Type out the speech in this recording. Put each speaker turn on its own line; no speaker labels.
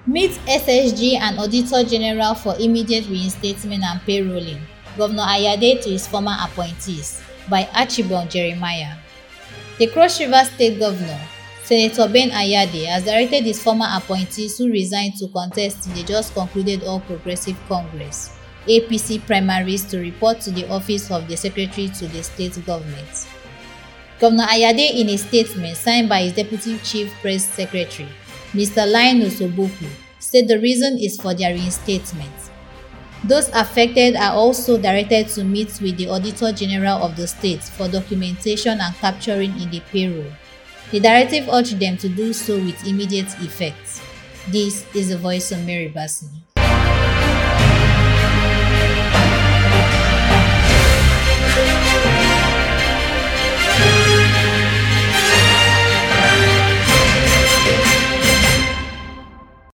Meet SSG and Auditor General for immediate reinstatement and payrolling. Governor Ayade to his former appointees by Archibald Jeremiah. The Cross River State Governor, Senator Ben Ayade, has directed his former appointees who resigned to contest in the just concluded All Progressive Congress (APC) primaries to report to the office of the Secretary to the state government. Governor Ayade, in a statement signed by his Deputy Chief Press Secretary, Mr. Linus Oboku, said the reason is for their reinstatement. Those affected are also directed to meet with the Auditor General of the state for documentation and capturing in the payroll. The directive urged them to do so with immediate effect. This is the voice of Mary Bassey.